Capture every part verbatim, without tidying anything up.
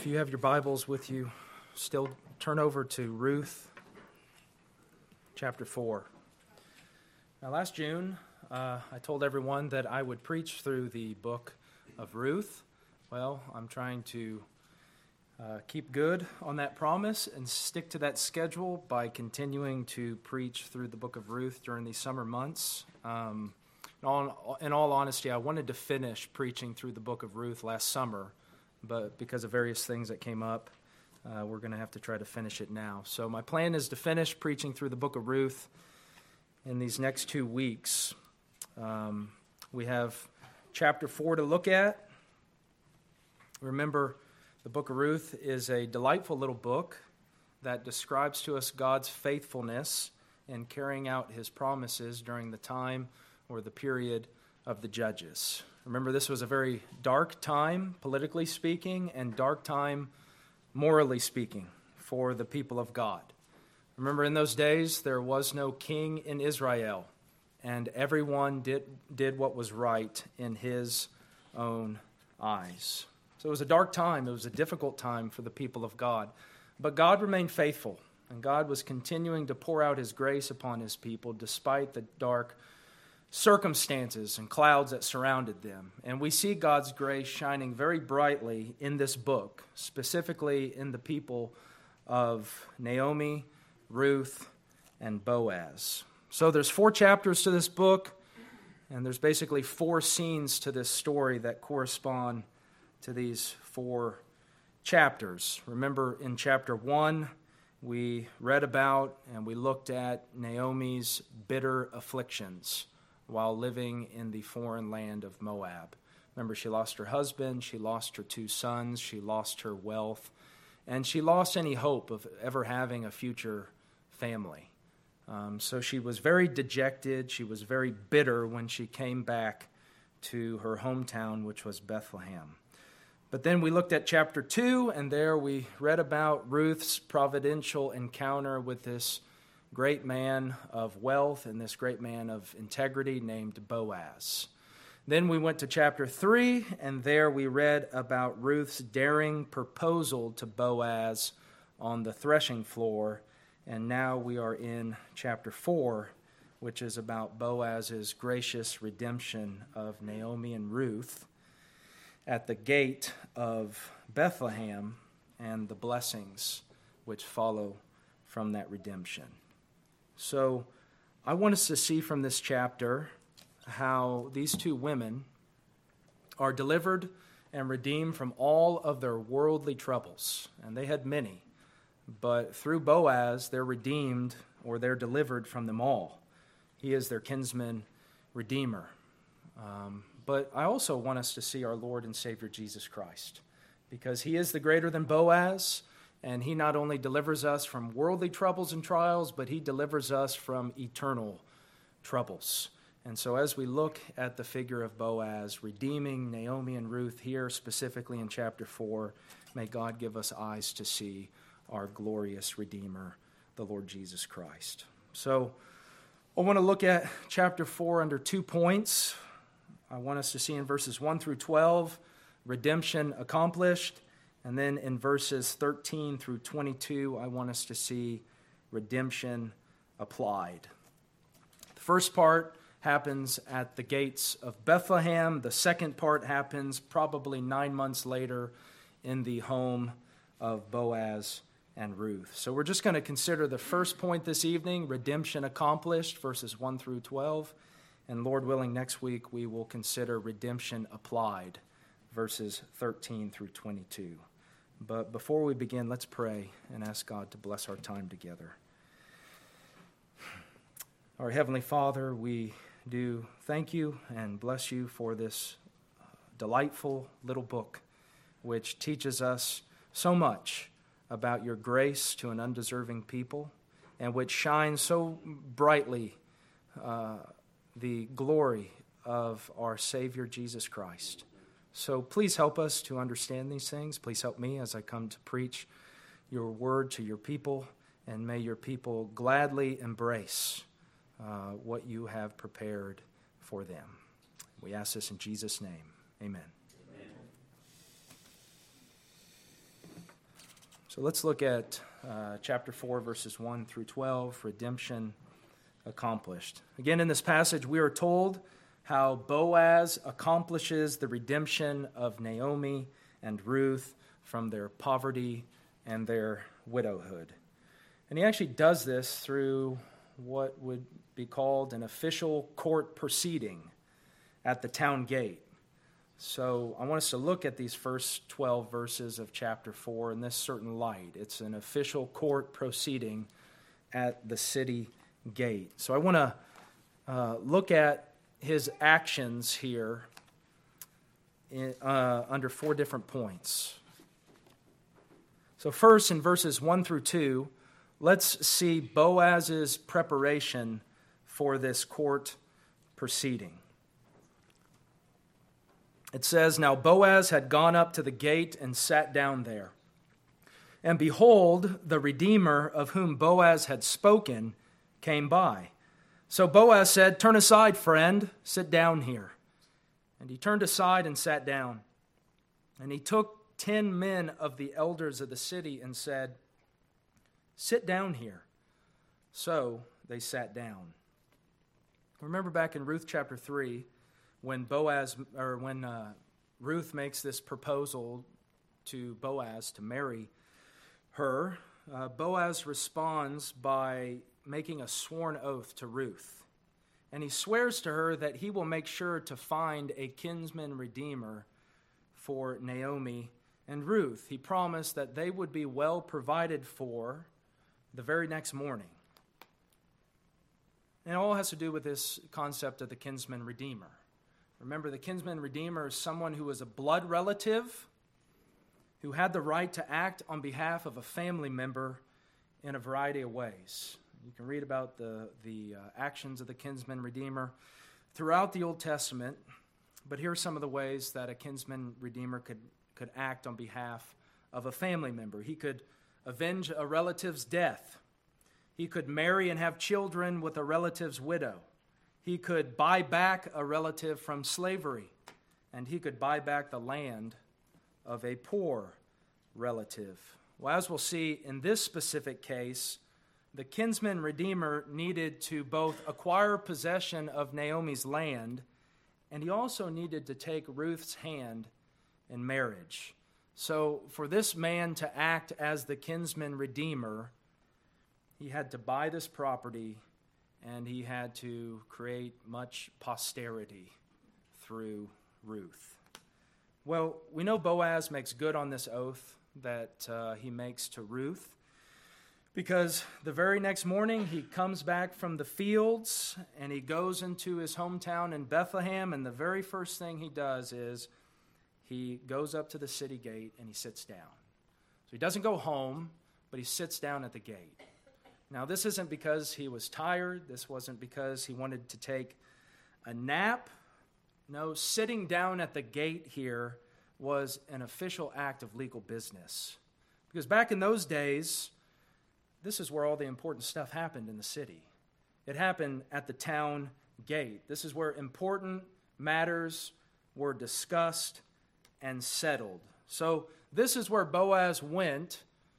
If you have your Bibles with you, still turn over to Ruth chapter four. Now, last June, uh, I told everyone that I would preach through the book of Ruth. Well, I'm trying to uh, keep good on that promise and stick to that schedule by continuing to preach through the book of Ruth during these summer months. Um, in, all, in all honesty, I wanted to finish preaching through the book of Ruth last summer, but because of various things that came up, uh, we're going to have to try to finish it now. So my plan is to finish preaching through the book of Ruth in these next two weeks. Um, we have chapter four to look at. Remember, the book of Ruth is a delightful little book that describes to us God's faithfulness in carrying out his promises during the time or the period of the judges. Remember, this was a very dark time, politically speaking, and dark time, morally speaking, for the people of God. Remember, in those days, there was no king in Israel, and everyone did, did what was right in his own eyes. So it was a dark time. It was a difficult time for the people of God. But God remained faithful, and God was continuing to pour out his grace upon his people despite the dark circumstances and clouds that surrounded them. And we see God's grace shining very brightly in this book, specifically in the people of Naomi, Ruth, and Boaz. So there's four chapters to this book, and there's basically four scenes to this story that correspond to these four chapters. Remember, in chapter one, we read about and we looked at Naomi's bitter afflictions while living in the foreign land of Moab. Remember, she lost her husband, she lost her two sons, she lost her wealth, and she lost any hope of ever having a future family. Um, so she was very dejected, she was very bitter when she came back to her hometown, which was Bethlehem. But then we looked at chapter two, and there we read about Ruth's providential encounter with this great man of wealth and this great man of integrity named Boaz. Then we went to chapter three, and there we read about Ruth's daring proposal to Boaz on the threshing floor. And now we are in chapter four, which is about Boaz's gracious redemption of Naomi and Ruth at the gate of Bethlehem and the blessings which follow from that redemption. So I want us to see from this chapter how these two women are delivered and redeemed from all of their worldly troubles. And they had many. But through Boaz, they're redeemed or they're delivered from them all. He is their kinsman redeemer. Um, but I also want us to see our Lord and Savior Jesus Christ, because he is the greater than Boaz. And he not only delivers us from worldly troubles and trials, but he delivers us from eternal troubles. And so as we look at the figure of Boaz, redeeming Naomi and Ruth here, specifically in chapter four, may God give us eyes to see our glorious Redeemer, the Lord Jesus Christ. So I want to look at chapter four under two points. I want us to see in verses one through twelve, redemption accomplished. And then in verses thirteen through twenty-two, I want us to see redemption applied. The first part happens at the gates of Bethlehem. The second part happens probably nine months later in the home of Boaz and Ruth. So we're just going to consider the first point this evening, redemption accomplished, verses one through twelve. And Lord willing, next week we will consider redemption applied, verses thirteen through twenty-two. But before we begin, let's pray and ask God to bless our time together. Our Heavenly Father, we do thank you and bless you for this delightful little book which teaches us so much about your grace to an undeserving people and which shines so brightly uh, the glory of our Savior Jesus Christ. So please help us to understand these things. Please help me as I come to preach your word to your people, and may your people gladly embrace uh, what you have prepared for them. We ask this in Jesus' name. Amen. Amen. So let's look at uh, chapter four, verses one through twelve, redemption accomplished. Again, in this passage, we are told how Boaz accomplishes the redemption of Naomi and Ruth from their poverty and their widowhood. And he actually does this through what would be called an official court proceeding at the town gate. So I want us to look at these first twelve verses of chapter four in this certain light. It's an official court proceeding at the city gate. So I want to uh, look at his actions here in, uh, under four different points. So first, in verses one through two, let's see Boaz's preparation for this court proceeding. It says, "Now Boaz had gone up to the gate and sat down there. And behold, the Redeemer of whom Boaz had spoken came by. So Boaz said, 'Turn aside, friend, sit down here.' And he turned aside and sat down. And he took ten men of the elders of the city and said, 'Sit down here.' So they sat down." Remember back in Ruth chapter three, when Boaz or when uh, Ruth makes this proposal to Boaz to marry her, uh, Boaz responds by making a sworn oath to Ruth. And he swears to her that he will make sure to find a kinsman redeemer for Naomi and Ruth. He promised that they would be well provided for the very next morning. And it all has to do with this concept of the kinsman redeemer. Remember, the kinsman redeemer is someone who is a blood relative who had the right to act on behalf of a family member in a variety of ways. You can read about the, the uh, actions of the kinsman redeemer throughout the Old Testament, but here are some of the ways that a kinsman redeemer could, could act on behalf of a family member. He could avenge a relative's death. He could marry and have children with a relative's widow. He could buy back a relative from slavery, and he could buy back the land of a poor relative. Well, as we'll see in this specific case, the kinsman redeemer needed to both acquire possession of Naomi's land, and he also needed to take Ruth's hand in marriage. So for this man to act as the kinsman redeemer, he had to buy this property, and he had to create much posterity through Ruth. Well, we know Boaz makes good on this oath that uh, he makes to Ruth, because the very next morning he comes back from the fields and he goes into his hometown in Bethlehem, and the very first thing he does is he goes up to the city gate and he sits down. So he doesn't go home, but he sits down at the gate. Now, this isn't because he was tired. This wasn't because he wanted to take a nap. No, sitting down at the gate here was an official act of legal business. Because back in those days, this is where all the important stuff happened in the city. It happened at the town gate. This is where important matters were discussed and settled. So this is where Boaz went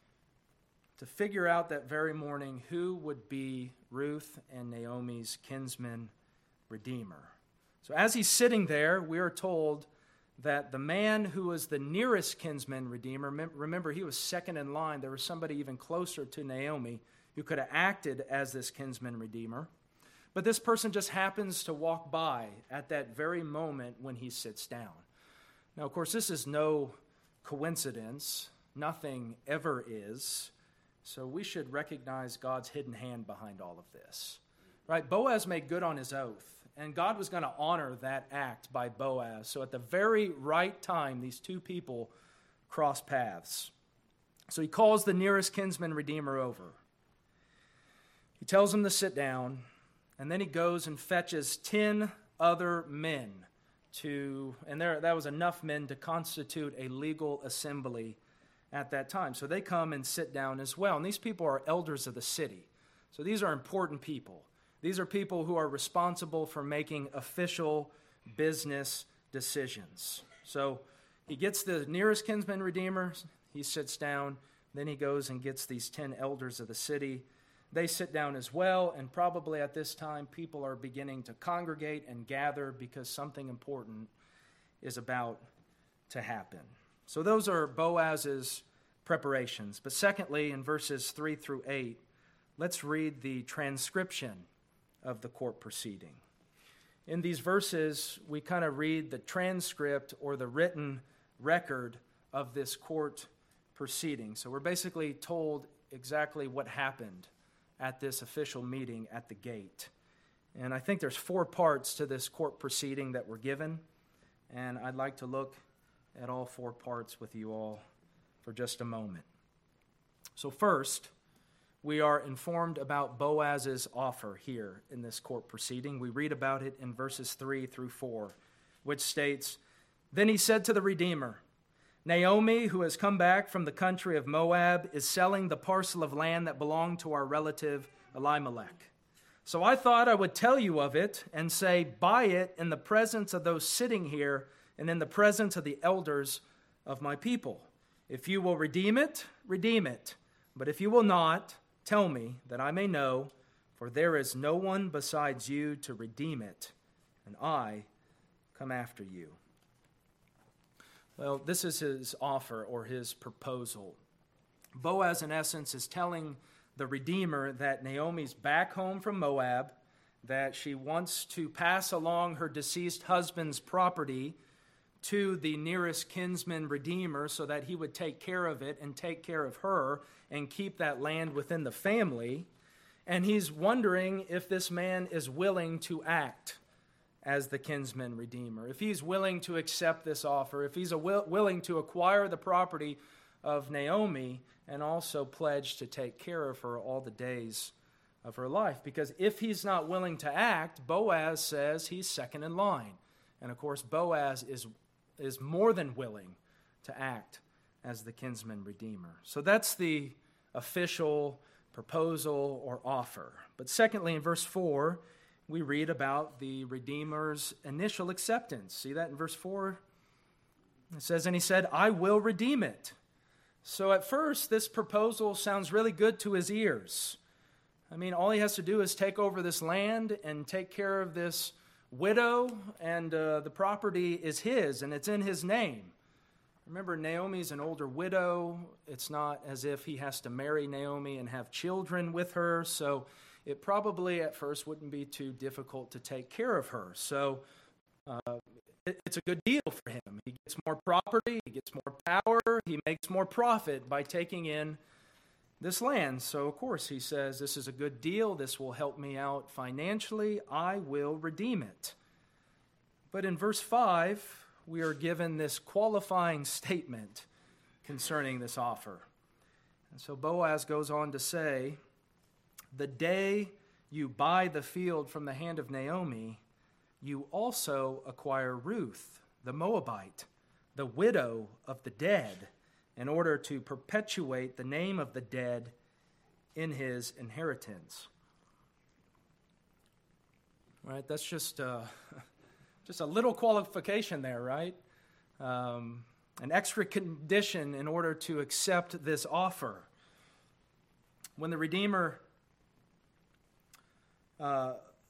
to figure out that very morning who would be Ruth and Naomi's kinsman redeemer. So as he's sitting there, we are told that the man who was the nearest kinsman redeemer, remember he was second in line, there was somebody even closer to Naomi who could have acted as this kinsman redeemer, but this person just happens to walk by at that very moment when he sits down. Now, of course, this is no coincidence. Nothing ever is. So we should recognize God's hidden hand behind all of this. Right? Boaz made good on his oath, and God was going to honor that act by Boaz. So at the very right time, these two people cross paths. So he calls the nearest kinsman redeemer over. He tells him to sit down, and then he goes and fetches ten other men to, and there that was enough men to constitute a legal assembly at that time. So they come and sit down as well. And these people are elders of the city. So these are important people. These are people who are responsible for making official business decisions. So he gets the nearest kinsman redeemer. He sits down. Then he goes and gets these ten elders of the city. They sit down as well, and probably at this time people are beginning to congregate and gather because something important is about to happen. So those are Boaz's preparations. But secondly, in verses three through eight, let's read the transcription of the court proceeding. In these verses, we kind of read the transcript or the written record of this court proceeding. So we're basically told exactly what happened at this official meeting at the gate. And I think there's four parts to this court proceeding that were given, and I'd like to look at all four parts with you all for just a moment. So first, we are informed about Boaz's offer here in this court proceeding. We read about it in verses three through four, which states, "Then he said to the Redeemer, 'Naomi, who has come back from the country of Moab, is selling the parcel of land that belonged to our relative Elimelech. So I thought I would tell you of it and say, buy it in the presence of those sitting here and in the presence of the elders of my people. If you will redeem it, redeem it. But if you will not, tell me that I may know, for there is no one besides you to redeem it, and I come after you.'" Well, this is his offer or his proposal. Boaz, in essence, is telling the Redeemer that Naomi's back home from Moab, that she wants to pass along her deceased husband's property to the nearest kinsman Redeemer so that he would take care of it and take care of her and keep that land within the family. And he's wondering if this man is willing to act as the kinsman redeemer, if he's willing to accept this offer, if he's a will, willing to acquire the property of Naomi and also pledge to take care of her all the days of her life. Because if he's not willing to act, Boaz says he's second in line. And of course, Boaz is, is more than willing to act as the kinsman redeemer. So that's the official proposal or offer. But secondly, in verse four, we read about the Redeemer's initial acceptance. See that in verse four? It says, "And he said, I will redeem it." So at first, this proposal sounds really good to his ears. I mean, all he has to do is take over this land and take care of this widow, and uh, the property is his, and it's in his name. Remember, Naomi's an older widow. It's not as if he has to marry Naomi and have children with her, so it probably at first wouldn't be too difficult to take care of her. So uh, it, it's a good deal for him. He gets more property, he gets more power, he makes more profit by taking in this land. So of course he says, this is a good deal, this will help me out financially, I will redeem it. But in verse five, we are given this qualifying statement concerning this offer. And so Boaz goes on to say, "The day you buy the field from the hand of Naomi, you also acquire Ruth, the Moabite, the widow of the dead, in order to perpetuate the name of the dead in his inheritance." Right? That's just uh, just a little qualification there, right? Um, an extra condition in order to accept this offer. When the Redeemer Uh,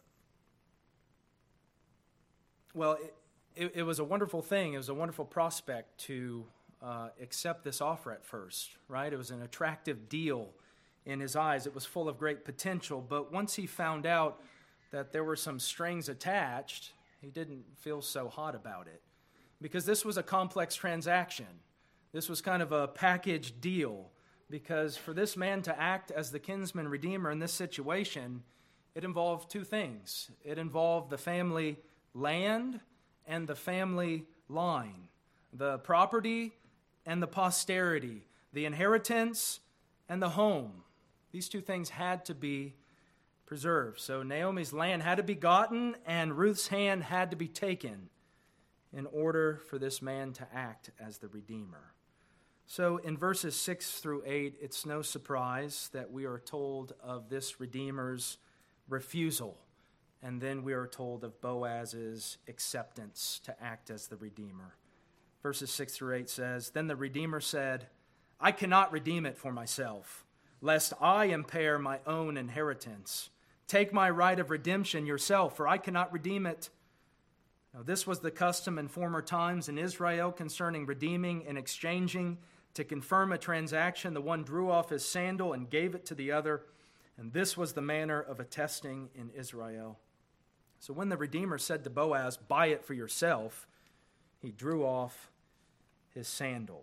well, it, it, it was a wonderful thing. It was a wonderful prospect to uh, accept this offer at first, right? It was an attractive deal in his eyes. It was full of great potential. But once he found out that there were some strings attached, he didn't feel so hot about it. Because this was a complex transaction. This was kind of a package deal. Because for this man to act as the kinsman redeemer in this situation, it involved two things. It involved the family land and the family line, the property and the posterity, the inheritance and the home. These two things had to be preserved. So Naomi's land had to be gotten and Ruth's hand had to be taken in order for this man to act as the redeemer. So in verses six through eight, it's no surprise that we are told of this redeemer's refusal. And then we are told of Boaz's acceptance to act as the redeemer. Verses six through eight says, "Then the redeemer said, I cannot redeem it for myself, lest I impair my own inheritance. Take my right of redemption yourself, for I cannot redeem it. Now, this was the custom in former times in Israel concerning redeeming and exchanging. To confirm a transaction, the one drew off his sandal and gave it to the other, and this was the manner of attesting in Israel. So when the Redeemer said to Boaz, buy it for yourself, he drew off his sandal.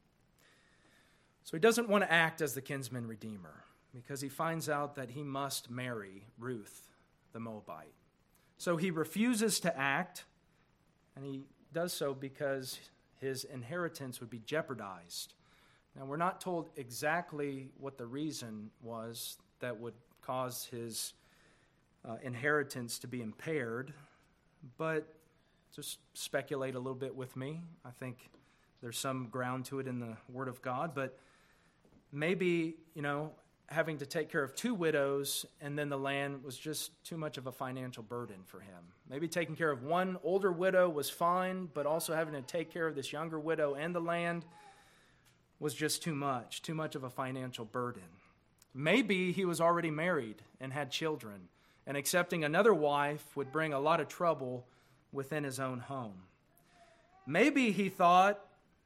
So he doesn't want to act as the kinsman redeemer because he finds out that he must marry Ruth, the Moabite. So he refuses to act, and he does so because his inheritance would be jeopardized. Now, we're not told exactly what the reason was that would cause his uh, inheritance to be impaired, but just speculate a little bit with me. I think there's some ground to it in the Word of God, but maybe, you know, having to take care of two widows and then the land was just too much of a financial burden for him. Maybe taking care of one older widow was fine, but also having to take care of this younger widow and the land was just too much, too much of a financial burden. Maybe he was already married and had children, and accepting another wife would bring a lot of trouble within his own home. Maybe he thought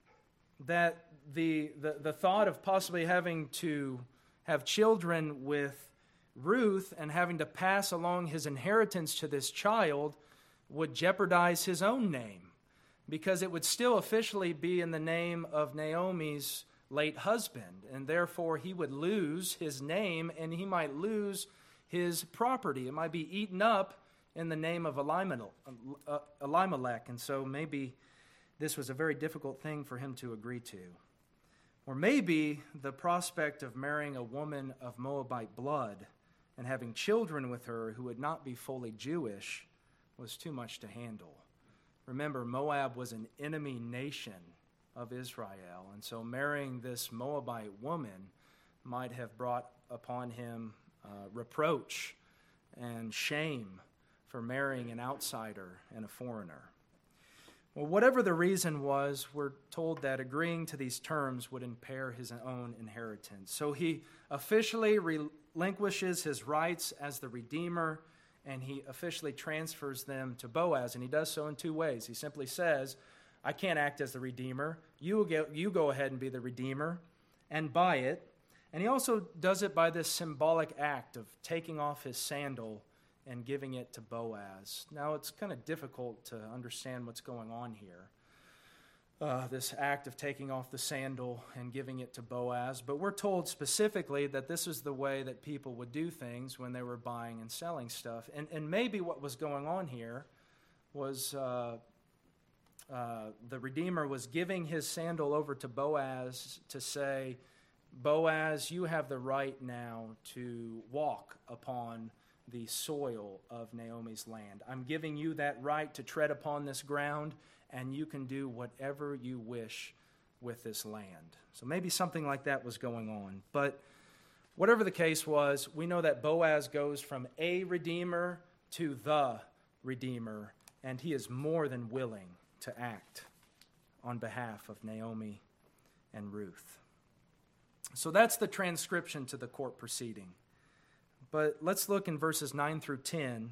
that the, the, the thought of possibly having to have children with Ruth and having to pass along his inheritance to this child would jeopardize his own name, because it would still officially be in the name of Naomi's late husband, and therefore he would lose his name and he might lose his property. It might be eaten up in the name of Elimelech, and so maybe this was a very difficult thing for him to agree to. Or maybe the prospect of marrying a woman of Moabite blood and having children with her who would not be fully Jewish was too much to handle. Remember, Moab was an enemy nation of Israel, and so marrying this Moabite woman might have brought upon him uh, reproach and shame for marrying an outsider and a foreigner. Well, whatever the reason was, we're told that agreeing to these terms would impair his own inheritance. So he officially relinquishes his rights as the Redeemer, and he officially transfers them to Boaz, and he does so in two ways. He simply says, I can't act as the Redeemer. You go, you go ahead and be the Redeemer and buy it. And he also does it by this symbolic act of taking off his sandal and giving it to Boaz. Now, it's kind of difficult to understand what's going on here, uh, this act of taking off the sandal and giving it to Boaz. But we're told specifically that this is the way that people would do things when they were buying and selling stuff. And, and maybe what was going on here was uh, uh, the Redeemer was giving his sandal over to Boaz to say, Boaz, you have the right now to walk upon the soil of Naomi's land. I'm giving you that right to tread upon this ground, and you can do whatever you wish with this land. So maybe something like that was going on. But whatever the case was, we know that Boaz goes from a redeemer to the redeemer, and he is more than willing to act on behalf of Naomi and Ruth. So that's the transcription to the court proceeding. But let's look in verses nine through ten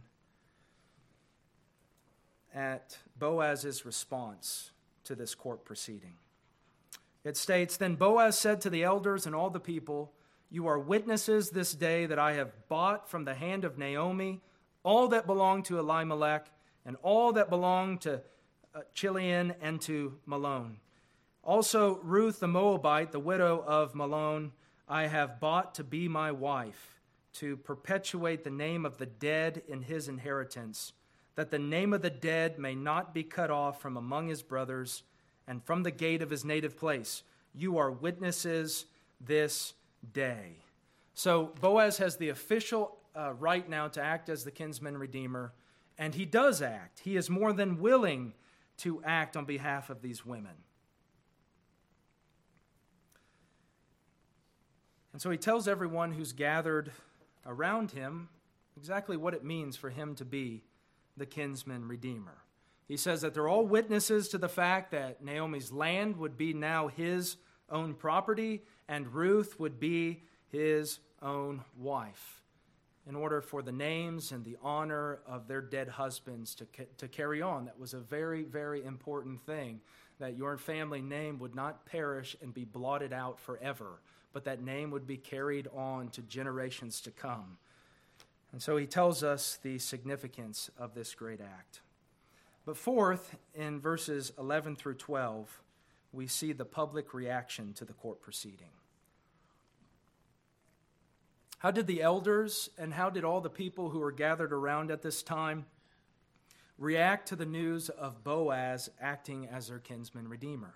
at Boaz's response to this court proceeding. It states, Then Boaz said to the elders and all the people, You are witnesses this day that I have bought from the hand of Naomi all that belonged to Elimelech and all that belonged to uh, Chilion and to Malone. Also Ruth the Moabite, the widow of Malone, I have bought to be my wife, to perpetuate the name of the dead in his inheritance, that the name of the dead may not be cut off from among his brothers and from the gate of his native place. You are witnesses this day. So Boaz has the official uh, right now to act as the kinsman redeemer, and he does act. He is more than willing to act on behalf of these women. And so he tells everyone who's gathered around him exactly what it means for him to be the kinsman redeemer. He says that they're all witnesses to the fact that Naomi's land would be now his own property, and Ruth would be his own wife, in order for the names and the honor of their dead husbands to, to carry on. That was a very, very important thing, that your family name would not perish and be blotted out forever, but that name would be carried on to generations to come. And so he tells us the significance of this great act. But fourth, in verses eleven through twelve, we see the public reaction to the court proceeding. How did the elders and how did all the people who were gathered around at this time react to the news of Boaz acting as their kinsman redeemer?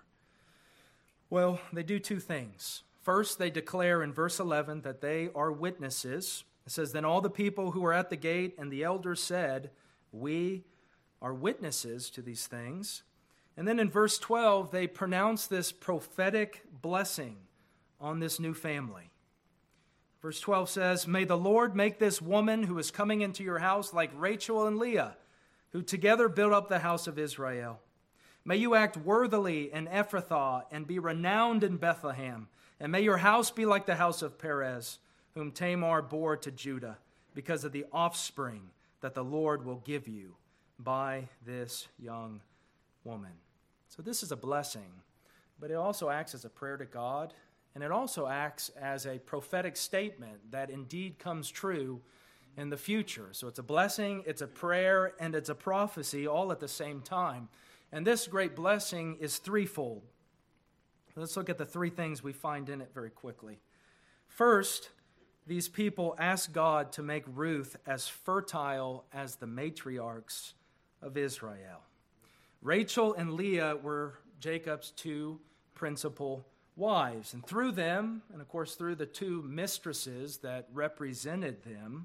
Well, they do two things. First, they declare in verse eleven that they are witnesses. It says, "Then all the people who were at the gate and the elders said, 'We are witnesses to these things.'" And then in verse twelve, they pronounce this prophetic blessing on this new family. Verse twelve says, "May the Lord make this woman who is coming into your house like Rachel and Leah, who together built up the house of Israel. May you act worthily in Ephrathah and be renowned in Bethlehem. And may your house be like the house of Perez, whom Tamar bore to Judah, because of the offspring that the Lord will give you by this young woman." So this is a blessing, but it also acts as a prayer to God. And it also acts as a prophetic statement that indeed comes true in the future. So it's a blessing, it's a prayer, and it's a prophecy all at the same time. And this great blessing is threefold. Let's look at the three things we find in it very quickly. First, these people ask God to make Ruth as fertile as the matriarchs of Israel. Rachel and Leah were Jacob's two principal wives, and through them, and of course through the two mistresses that represented them,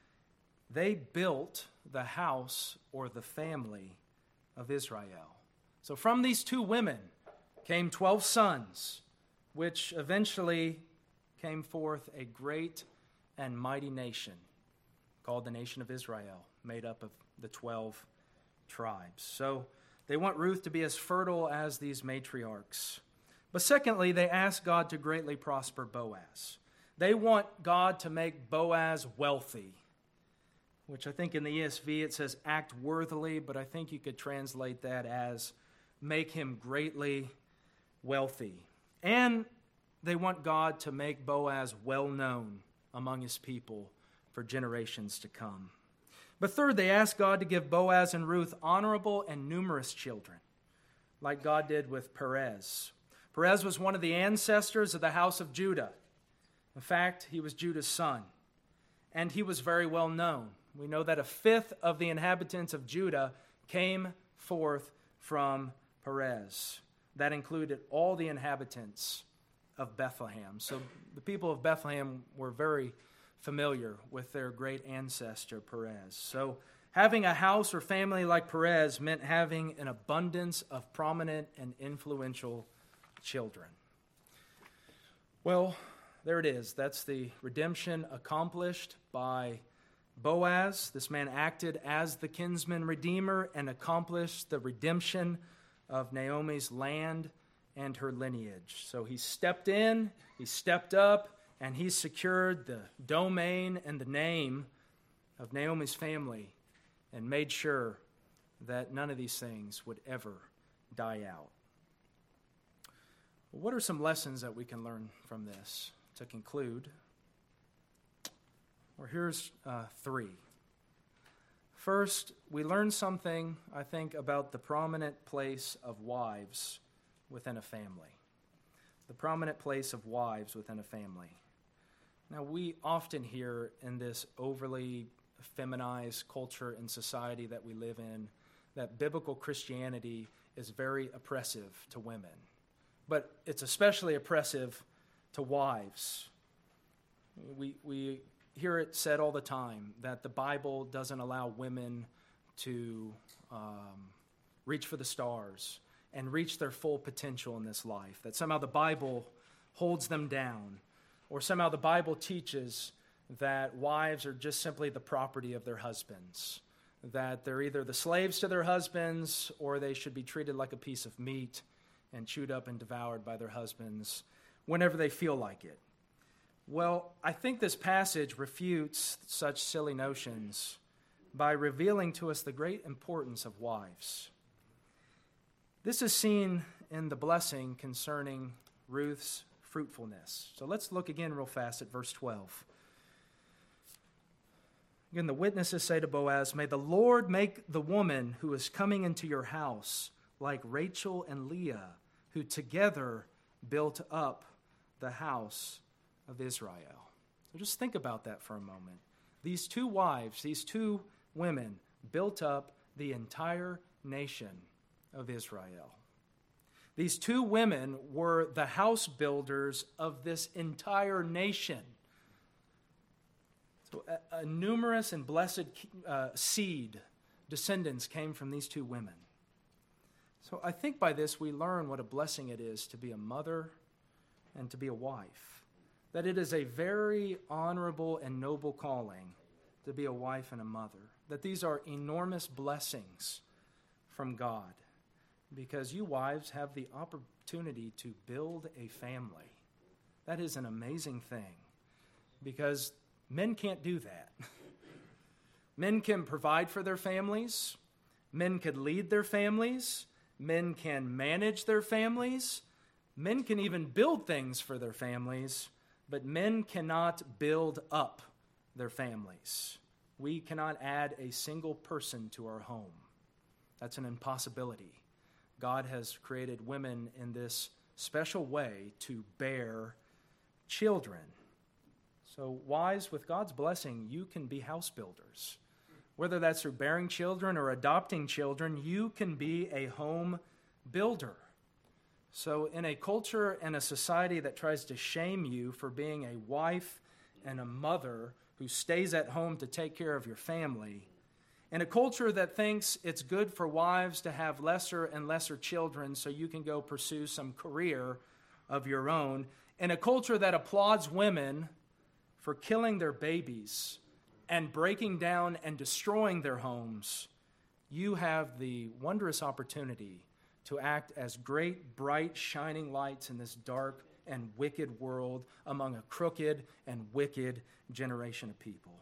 they built the house or the family of Israel. So from these two women came twelve sons, which eventually came forth a great and mighty nation called the nation of Israel, made up of the twelve tribes. So they want Ruth to be as fertile as these matriarchs. But secondly, they ask God to greatly prosper Boaz. They want God to make Boaz wealthy, which I think in the E S V it says act worthily, but I think you could translate that as make him greatly wealthy. And they want God to make Boaz well known among his people for generations to come. But third, they ask God to give Boaz and Ruth honorable and numerous children, like God did with Perez. Perez was one of the ancestors of the house of Judah. In fact, he was Judah's son, and he was very well known. We know that a fifth of the inhabitants of Judah came forth from Perez. That included all the inhabitants of Bethlehem. So the people of Bethlehem were very familiar with their great ancestor, Perez. So having a house or family like Perez meant having an abundance of prominent and influential children. Well, there it is. That's the redemption accomplished by Boaz. This man acted as the kinsman redeemer and accomplished the redemption of Naomi's land and her lineage. So he stepped in, he stepped up, and he secured the domain and the name of Naomi's family and made sure that none of these things would ever die out. What are some lessons that we can learn from this? To conclude, well, here's uh, three. First, we learn something, I think, about the prominent place of wives within a family. The prominent place of wives within a family. Now, we often hear in this overly feminized culture and society that we live in that biblical Christianity is very oppressive to women. But it's especially oppressive to wives. We we hear it said all the time that the Bible doesn't allow women to um, reach for the stars and reach their full potential in this life, that somehow the Bible holds them down, or somehow the Bible teaches that wives are just simply the property of their husbands, that they're either the slaves to their husbands or they should be treated like a piece of meat and chewed up and devoured by their husbands. whenever they feel like it. Well, I think this passage refutes such silly notions by revealing to us the great importance of wives. This is seen in the blessing concerning Ruth's fruitfulness. So let's look again real fast at verse twelve. Again, the witnesses say to Boaz, "May the Lord make the woman who is coming into your house like Rachel and Leah, who together built up the house of Israel." So just think about that for a moment. These two wives, these two women, built up the entire nation of Israel. These two women were the house builders of this entire nation. So a, a numerous and blessed uh, seed, descendants came from these two women. So I think by this we learn what a blessing it is to be a mother and to be a wife. That it is a very honorable and noble calling to be a wife and a mother. That these are enormous blessings from God. Because you wives have the opportunity to build a family. That is an amazing thing. Because men can't do that. Men can provide for their families. Men could lead their families. Men can manage their families. Men can even build things for their families. But men cannot build up their families. We cannot add a single person to our home. That's an impossibility. God has created women in this special way to bear children. So wives, with God's blessing, you can be house builders. Whether that's through bearing children or adopting children, you can be a home builder. So in a culture and a society that tries to shame you for being a wife and a mother who stays at home to take care of your family, in a culture that thinks it's good for wives to have lesser and lesser children so you can go pursue some career of your own, in a culture that applauds women for killing their babies and breaking down and destroying their homes, you have the wondrous opportunity to act as great, bright, shining lights in this dark and wicked world among a crooked and wicked generation of people.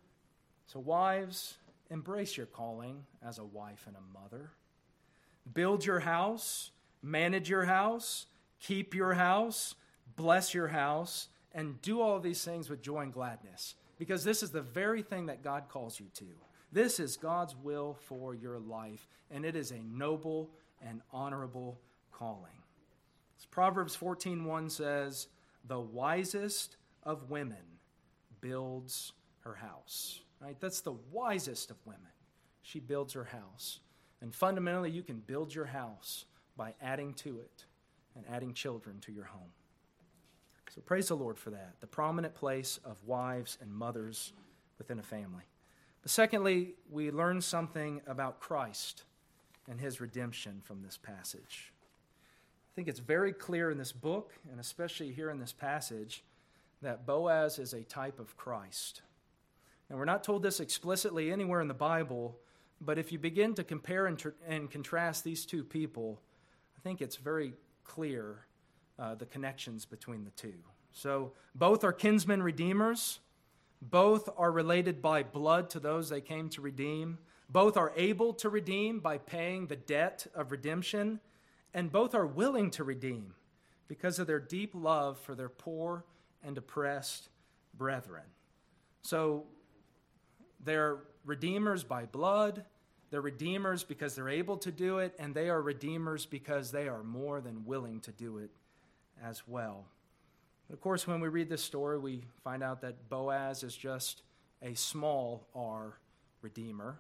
So wives, embrace your calling as a wife and a mother. Build your house, manage your house, keep your house, bless your house, and do all of these things with joy and gladness. Because this is the very thing that God calls you to. This is God's will for your life, and it is a noble and honorable calling. As Proverbs fourteen one says, "The wisest of women builds her house." Right? That's the wisest of women. She builds her house. And fundamentally, you can build your house by adding to it and adding children to your home. So praise the Lord for that, the prominent place of wives and mothers within a family. But secondly, we learn something about Christ and his redemption from this passage. I think it's very clear in this book, and especially here in this passage, that Boaz is a type of Christ. And we're not told this explicitly anywhere in the Bible, but if you begin to compare and, tr- and contrast these two people, I think it's very clear uh, the connections between the two. So both are kinsmen redeemers. Both are related by blood to those they came to redeem. Both are able to redeem by paying the debt of redemption. And both are willing to redeem because of their deep love for their poor and oppressed brethren. So they're redeemers by blood, they're redeemers because they're able to do it, and they are redeemers because they are more than willing to do it as well. But of course, when we read this story, we find out that Boaz is just a small r redeemer.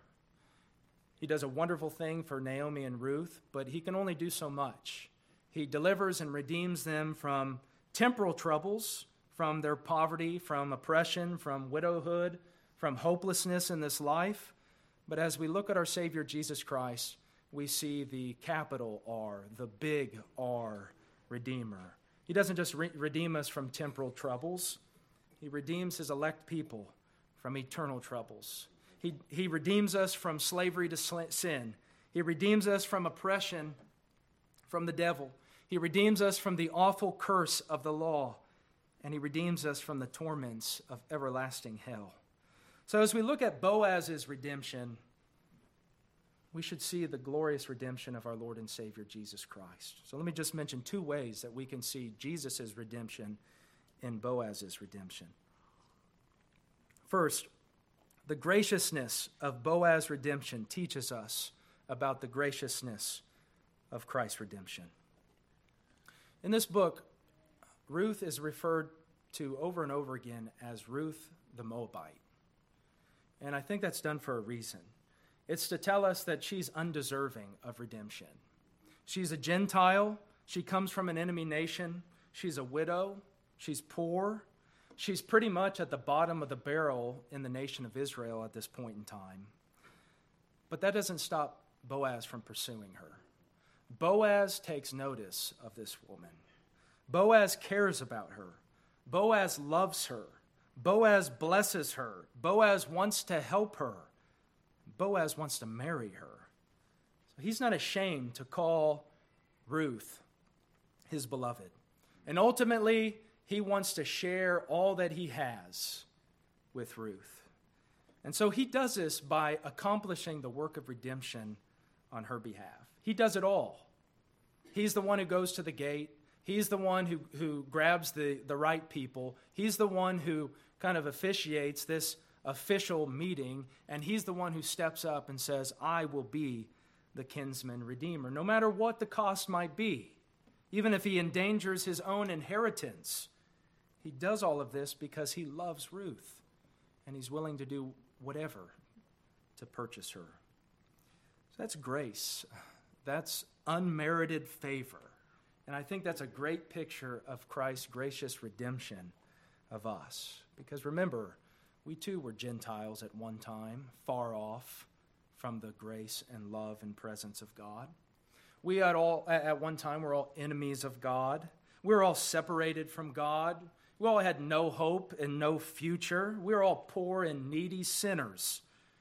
He does a wonderful thing for Naomi and Ruth, but he can only do so much. He delivers and redeems them from temporal troubles, from their poverty, from oppression, from widowhood, from hopelessness in this life. But as we look at our Savior Jesus Christ, we see the capital R, the big R, Redeemer. He doesn't just re- redeem us from temporal troubles. He redeems his elect people from eternal troubles. He, he redeems us from slavery to sl- sin. He redeems us from oppression from the devil. He He redeems us from the awful curse of the law, and he redeems us from the torments of everlasting hell. So as we look at Boaz's redemption, we should see the glorious redemption of our Lord and Savior, Jesus Christ. So let me just mention two ways that we can see Jesus' redemption in Boaz's redemption. First, the graciousness of Boaz's redemption teaches us about the graciousness of Christ's redemption. In this book, Ruth is referred to over and over again as Ruth the Moabite. And I think that's done for a reason. It's to tell us that she's undeserving of redemption. She's a Gentile. She comes from an enemy nation. She's a widow. She's poor. She's pretty much at the bottom of the barrel in the nation of Israel at this point in time. But that doesn't stop Boaz from pursuing her. Boaz takes notice of this woman. Boaz cares about her. Boaz loves her. Boaz blesses her. Boaz wants to help her. Boaz wants to marry her. So he's not ashamed to call Ruth his beloved. And ultimately, he wants to share all that he has with Ruth. And so he does this by accomplishing the work of redemption on her behalf. He does it all. He's the one who goes to the gate. He's the one who, who grabs the, the right people. He's the one who kind of officiates this official meeting, and he's the one who steps up and says, I will be the kinsman redeemer, no matter what the cost might be. Even if he endangers his own inheritance, he does all of this because he loves Ruth, and he's willing to do whatever to purchase her. So that's grace. That's unmerited favor. And I think that's a great picture of Christ's gracious redemption of us. Because remember, we too were Gentiles at one time, far off from the grace and love and presence of God. We at all at one time were all enemies of God. We were all separated from God. We all had no hope and no future. We were all poor and needy sinners.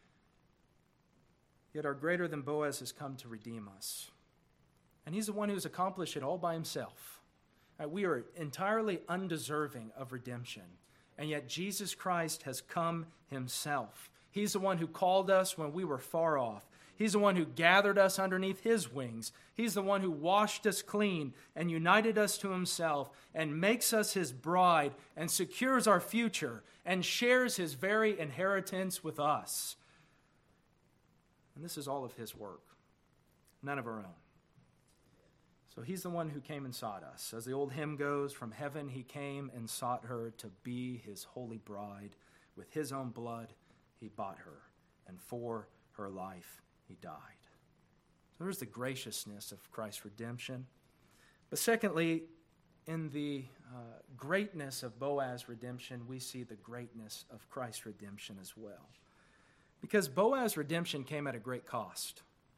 Yet our greater than Boaz has come to redeem us. And he's the one who's accomplished it all by himself. Right, we are entirely undeserving of redemption. And yet Jesus Christ has come himself. He's the one who called us when we were far off. He's the one who gathered us underneath his wings. He's the one who washed us clean and united us to himself and makes us his bride and secures our future and shares his very inheritance with us. And this is all of his work, none of our own. So he's the one who came and sought us. As the old hymn goes, from heaven he came and sought her to be his holy bride. With his own blood he bought her, and for her life he died. So there's the graciousness of Christ's redemption. But secondly, in the uh, greatness of Boaz's redemption, we see the greatness of Christ's redemption as well. Because Boaz's redemption came at a great cost.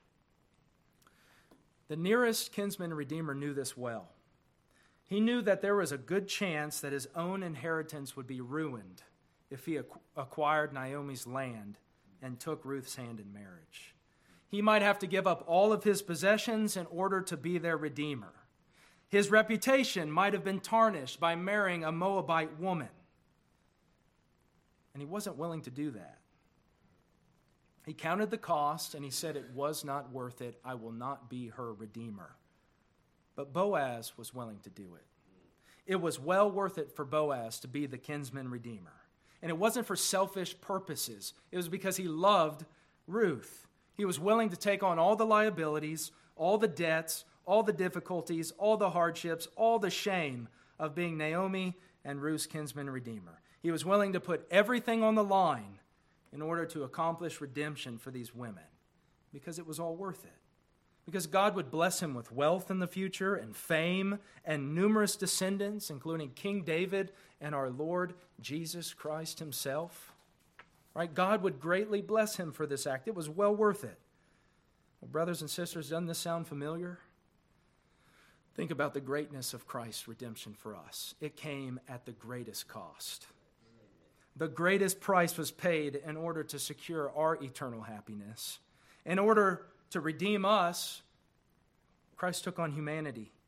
The nearest kinsman redeemer knew this well. He knew that there was a good chance that his own inheritance would be ruined if he acquired Naomi's land and took Ruth's hand in marriage. He might have to give up all of his possessions in order to be their redeemer. His reputation might have been tarnished by marrying a Moabite woman. And he wasn't willing to do that. He counted the cost and he said it was not worth it. I will not be her redeemer. But Boaz was willing to do it. It was well worth it for Boaz to be the kinsman redeemer. And it wasn't for selfish purposes. It was because he loved Ruth. He was willing to take on all the liabilities, all the debts, all the difficulties, all the hardships, all the shame of being Naomi and Ruth's kinsman redeemer. He was willing to put everything on the line in order to accomplish redemption for these women, because it was all worth it. Because God would bless him with wealth in the future and fame and numerous descendants, including King David and our Lord Jesus Christ himself. Right? God would greatly bless him for this act. It was well worth it. Well, brothers and sisters, doesn't this sound familiar? Think about the greatness of Christ's redemption for us. It came at the greatest cost. The greatest price was paid in order to secure our eternal happiness. In order to redeem us, Christ took on humanity.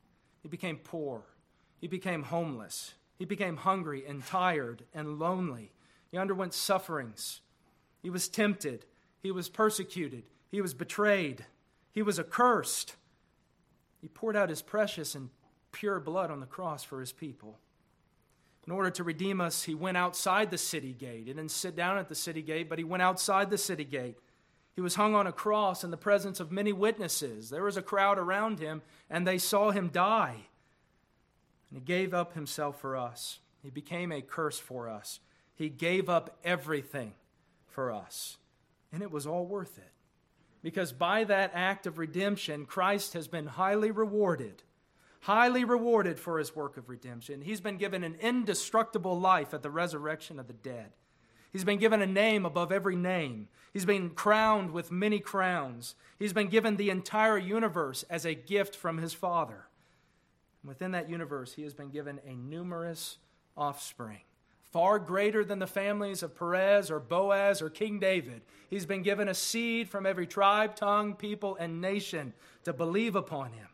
He became poor. He became homeless. He became hungry and tired and lonely. He underwent sufferings. He was tempted. He was persecuted. He was betrayed. He was accursed. He poured out his precious and pure blood on the cross for his people. In order to redeem us, he went outside the city gate. He didn't sit down at the city gate, but he went outside the city gate. He was hung on a cross in the presence of many witnesses. There was a crowd around him, and they saw him die. And he gave up himself for us. He became a curse for us. He gave up everything for us. And it was all worth it. Because by that act of redemption, Christ has been highly rewarded. Highly rewarded for his work of redemption. He's been given an indestructible life at the resurrection of the dead. He's been given a name above every name. He's been crowned with many crowns. He's been given the entire universe as a gift from his Father. And within that universe, he has been given a numerous offspring, far greater than the families of Perez or Boaz or King David. He's been given a seed from every tribe, tongue, people, and nation to believe upon him.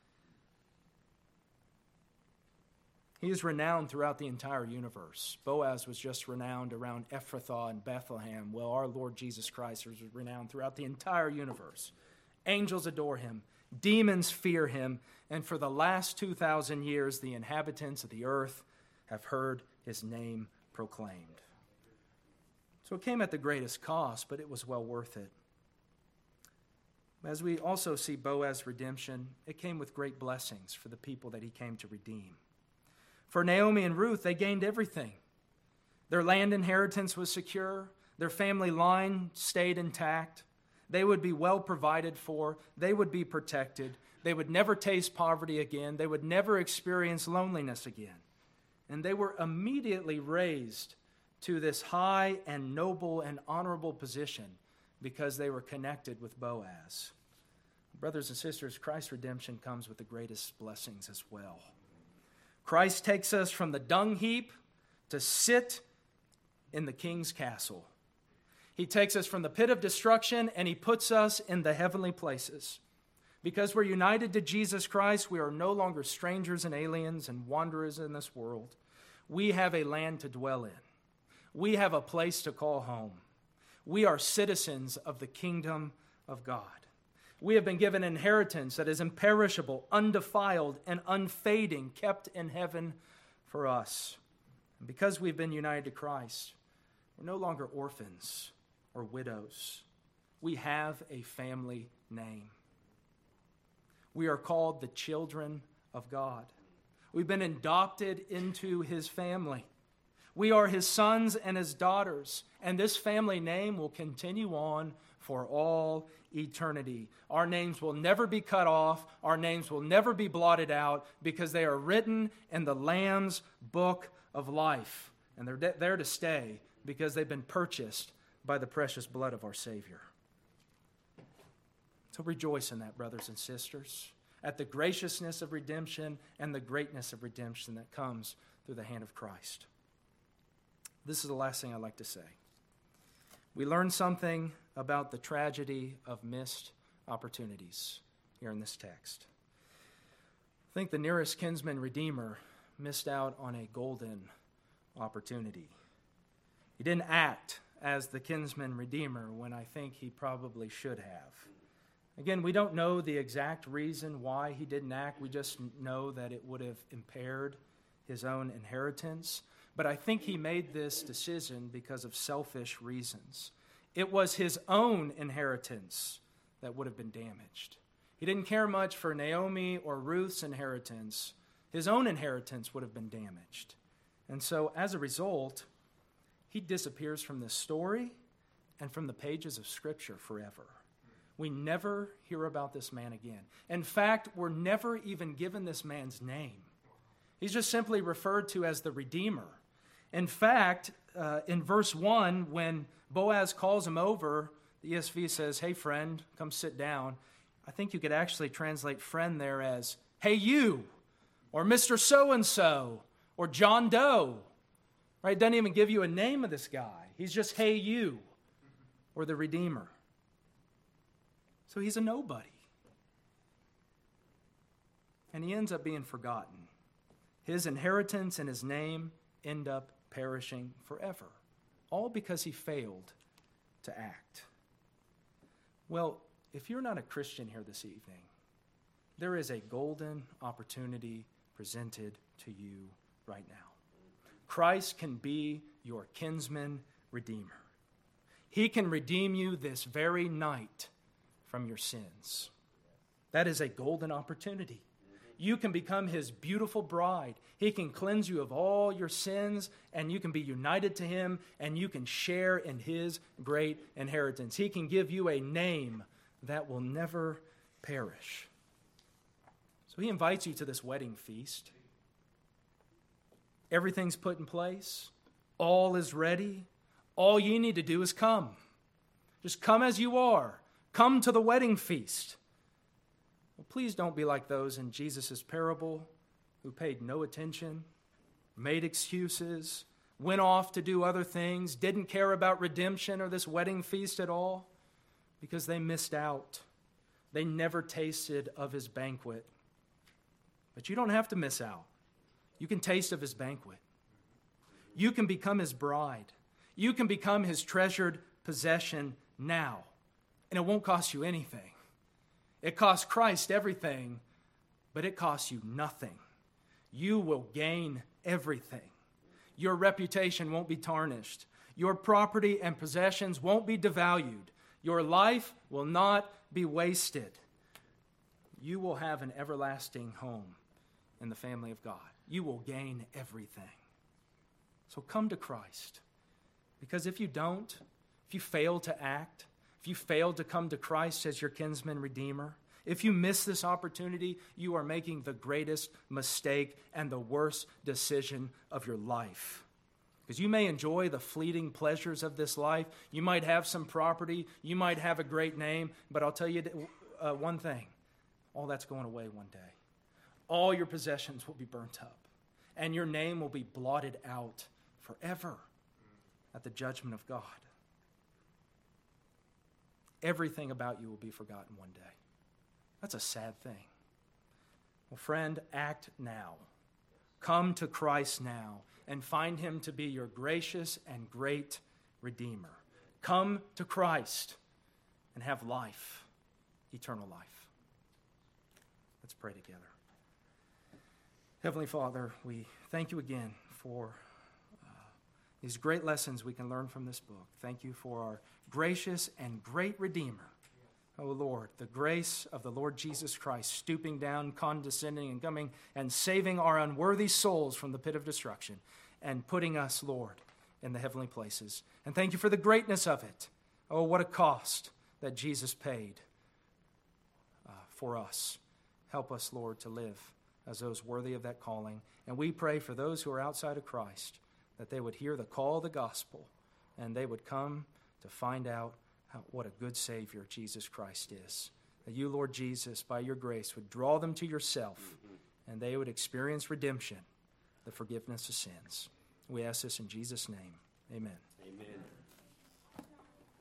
He is renowned throughout the entire universe. Boaz was just renowned around Ephrathah and Bethlehem. Well, our Lord Jesus Christ is renowned throughout the entire universe. Angels adore him. Demons fear him. And for the last two thousand years, the inhabitants of the earth have heard his name proclaimed. So it came at the greatest cost, but it was well worth it. As we also see Boaz's redemption, it came with great blessings for the people that he came to redeem. For Naomi and Ruth, they gained everything. Their land inheritance was secure. Their family line stayed intact. They would be well provided for. They would be protected. They would never taste poverty again. They would never experience loneliness again. And they were immediately raised to this high and noble and honorable position because they were connected with Boaz. Brothers and sisters, Christ's redemption comes with the greatest blessings as well. Christ takes us from the dung heap to sit in the king's castle. He takes us from the pit of destruction and he puts us in the heavenly places. Because we're united to Jesus Christ, we are no longer strangers and aliens and wanderers in this world. We have a land to dwell in. We have a place to call home. We are citizens of the kingdom of God. We have been given an inheritance that is imperishable, undefiled, and unfading, kept in heaven for us. And because we've been united to Christ, we're no longer orphans or widows. We have a family name. We are called the children of God. We've been adopted into his family. We are his sons and his daughters, and this family name will continue on for all eternity. Our names will never be cut off. Our names will never be blotted out because they are written in the Lamb's book of life. And they're de- there to stay because they've been purchased by the precious blood of our Savior. So rejoice in that, brothers and sisters, at the graciousness of redemption and the greatness of redemption that comes through the hand of Christ. This is the last thing I'd like to say. We learn something about the tragedy of missed opportunities here in this text. I think the nearest kinsman redeemer missed out on a golden opportunity. He didn't act as the kinsman redeemer when I think he probably should have. Again, we don't know the exact reason why he didn't act. We just know that it would have impaired his own inheritance. But I think he made this decision because of selfish reasons. It was his own inheritance that would have been damaged. He didn't care much for Naomi or Ruth's inheritance. His own inheritance would have been damaged. And so, as a result, he disappears from this story and from the pages of Scripture forever. We never hear about this man again. In fact, we're never even given this man's name. He's just simply referred to as the Redeemer. In fact, uh, in verse one, when Boaz calls him over, the E S V says, "Hey, friend, come sit down." I think you could actually translate friend there as, "Hey, you," or Mister So-and-so, or John Doe. Right? It doesn't even give you a name of this guy. He's just, "Hey, you," or the Redeemer. So he's a nobody. and he ends up being forgotten. His inheritance and his name end up perishing forever, all because he failed to act. Well, if you're not a Christian here this evening, there is a golden opportunity presented to you right now. Christ can be your kinsman redeemer. He can redeem you this very night from your sins. That is a golden opportunity. You can become his beautiful bride. He can cleanse you of all your sins, and you can be united to him, and you can share in his great inheritance. He can give you a name that will never perish. So he invites you to this wedding feast. Everything's put in place. All is ready. All you need to do is come. Just come as you are. Come to the wedding feast. Well, please don't be like those in Jesus' parable who paid no attention, made excuses, went off to do other things, didn't care about redemption or this wedding feast at all because they missed out. They never tasted of his banquet. But you don't have to miss out. You can taste of his banquet. You can become his bride. You can become his treasured possession now. And it won't cost you anything. It costs Christ everything, but it costs you nothing. You will gain everything. Your reputation won't be tarnished. Your property and possessions won't be devalued. Your life will not be wasted. You will have an everlasting home in the family of God. You will gain everything. So come to Christ. Because if you don't, if you fail to act, if you fail to come to Christ as your kinsman redeemer, if you miss this opportunity, you are making the greatest mistake and the worst decision of your life. Because you may enjoy the fleeting pleasures of this life. You might have some property. You might have a great name. But I'll tell you uh, one thing. All that's going away one day. All your possessions will be burnt up. And your name will be blotted out forever at the judgment of God. Everything about you will be forgotten one day. That's a sad thing. Well, friend, act now. Come to Christ now and find him to be your gracious and great Redeemer. Come to Christ and have life, eternal life. Let's pray together. Heavenly Father, we thank you again for uh, these great lessons we can learn from this book. Thank you for our gracious and great Redeemer. O Lord, the grace of the Lord Jesus Christ, stooping down, condescending, and coming and saving our unworthy souls from the pit of destruction and putting us, Lord, in the heavenly places. And thank you for the greatness of it. Oh, what a cost that Jesus paid uh, for us. Help us, Lord, to live as those worthy of that calling. And we pray for those who are outside of Christ, that they would hear the call of the gospel and they would come to find out how, what a good Savior Jesus Christ is. That you, Lord Jesus, by your grace, would draw them to yourself and they would experience redemption, the forgiveness of sins. We ask this in Jesus' name. Amen.